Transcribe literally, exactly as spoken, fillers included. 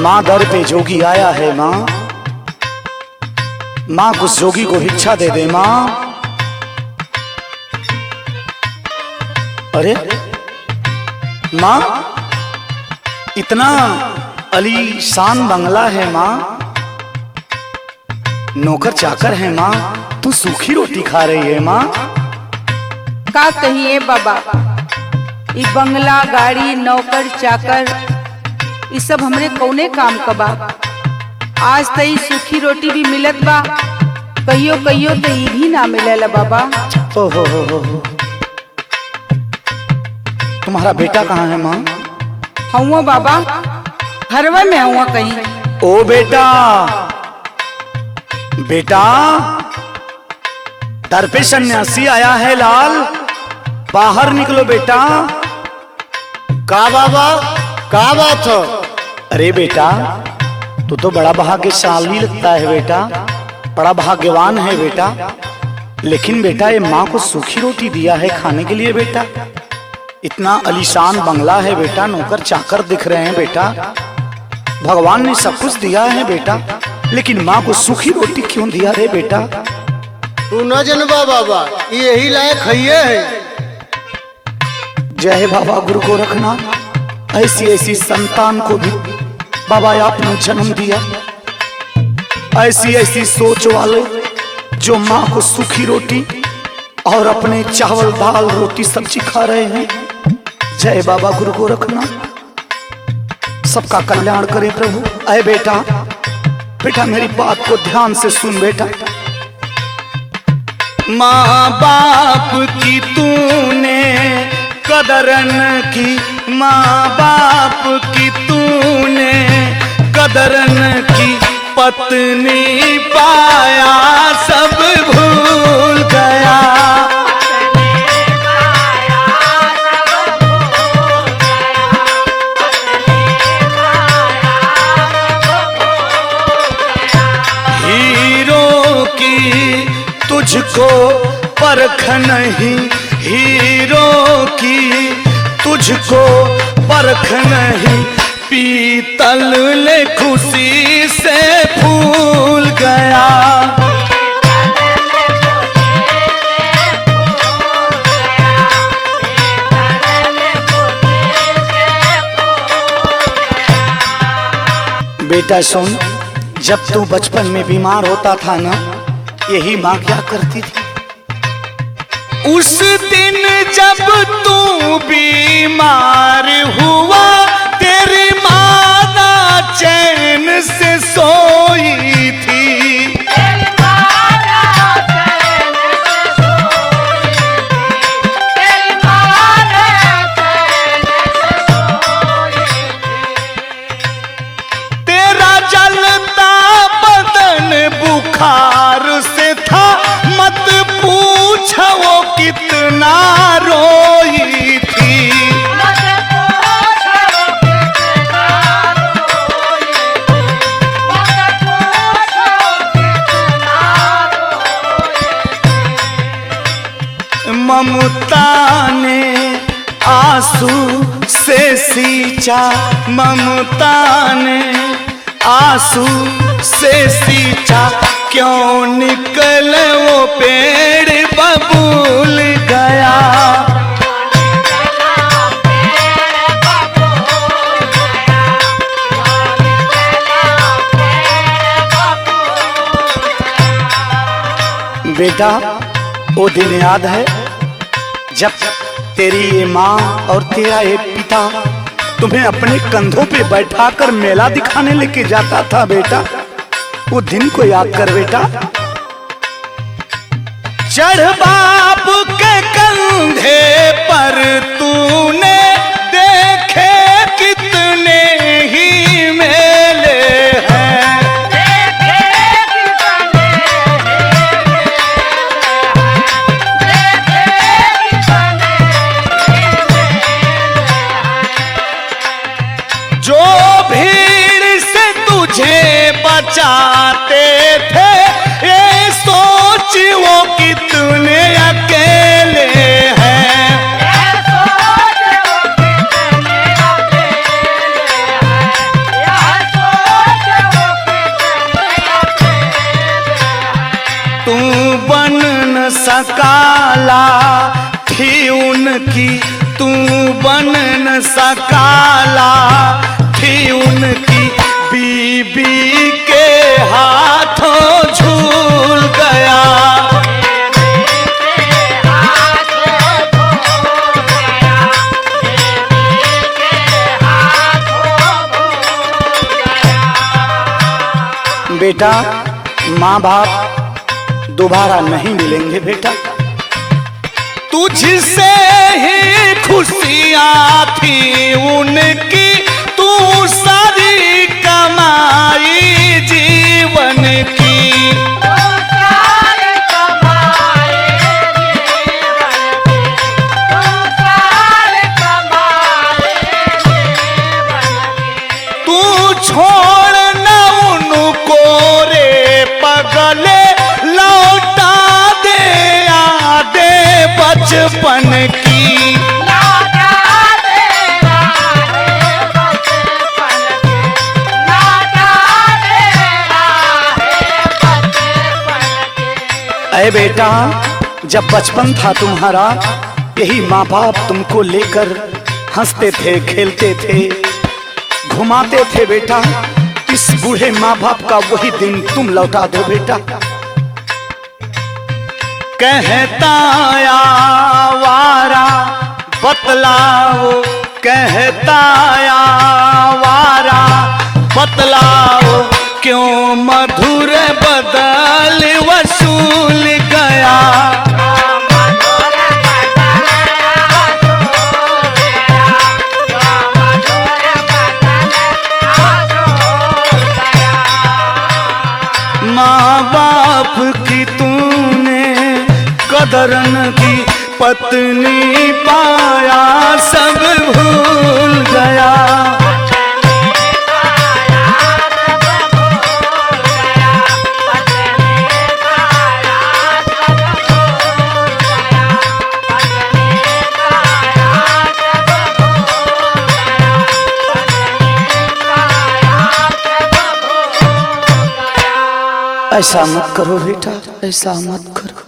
माँ दर पे जोगी आया है माँ, माँ कुछ जोगी को भिक्षा दे दे माँ। अरे माँ, इतना आलीशान बंगला है माँ, नौकर चाकर है माँ, तू सूखी रोटी खा रही है माँ। का कहिए बाबा, ई बंगला गाड़ी नौकर चाकर ये सब हमरे कौने काम का बा। आज तई सूखी रोटी भी मिलत बा, कहियो कहियो तो ये भी ना मिलेला बाबा। ओ हो हो हो हो। तुम्हारा बेटा कहाँ है माँ? हुआ बाबा, घरवा में हुआ कहीं। ओ बेटा, बेटा दर पे सन्यासी आया है लाल, बाहर निकलो बेटा। का बाबा, का बात हो? अरे बेटा, तू तो बड़ा भाग्यशाली लगता है बेटा, बड़ा भाग्यवान है बेटा। लेकिन बेटा ये माँ को सूखी रोटी दिया है खाने के लिए बेटा, इतना आलीशान बंगला है बेटा, नौकर चाकर दिख रहे हैं बेटा, भगवान ने सब कुछ दिया है बेटा, लेकिन माँ को सूखी रोटी क्यों दिया रे बेटा? तू न जनबा बाबा, यही लायक है। जय बाबा गुरु को रखना, ऐसी ऐसी संतान को भी बाबा आपने जन्म दिया, ऐसी ऐसी सोच वाले जो माँ को सूखी रोटी और अपने चावल दाल रोटी सब्जी खा रहे हैं। जय बाबा गुरु को रखना, सबका कल्याण करे प्रभु। अय बेटा, बेटा मेरी बात को ध्यान से सुन बेटा। माँ बाप की तूने कदरन की, माँ बाप की तूने कदरन की, पत्नी पाया सब भूल गया। हीरो की तुझको परख नहीं, हीरो की तुझको परख नहीं, पीतल ले खुशी से फूल गया। बेटा सुन, जब तू बचपन में बीमार होता था ना, यही माँ क्या करती थी? उस दिन जब तू बीमार हुआ, तेरी माँ ना चैन से सोई थी। तेरा जलता बदन बुखार से था, मत पूछ वो कितना रोई थी। ममता ने आंसू से सींचा, ममता ने आंसू से सींचा, क्यों निकले वो पेड़ बबूल गया। बेटा वो दिन याद है जब तेरी ये माँ और तेरा ये पिता तुम्हें अपने कंधों पे बैठाकर मेला दिखाने लेके जाता था बेटा? वो दिन को याद कर बेटा। चढ़ बाप के कंधे पर तूने देखे कितने ही मेले हैं। जो भीड़ से तुझे बचाते थे, ये सोच वो कितने अकेले हैं। माला थी उनकी, तू बन न सकाला थी उनकी, बीबी के हाथों झूल गया। बेटा, माँ बाप दोबारा नहीं मिलेंगे बेटा। तुझसे ही खुशियाँ थी उनकी, तू सारी कमाई जीवन की। तू छोड़ न उनको रे पगले, लौटा दे यादे बचपन की। अरे बेटा, जब बचपन था तुम्हारा, यही माँ बाप तुमको लेकर हंसते थे, खेलते थे, घुमाते थे बेटा। इस बूढ़े माँ बाप का वही दिन तुम लौटा दो बेटा। कहता आवारा बतलाओ, कहता आवारा बतलाओ, क्यों मधुर बदल वसूल गया। माँ बाप की तूने कदर न की, पत्नी पाया सब भूल गया। ऐसा मत करो बेटा, ऐसा मत करो।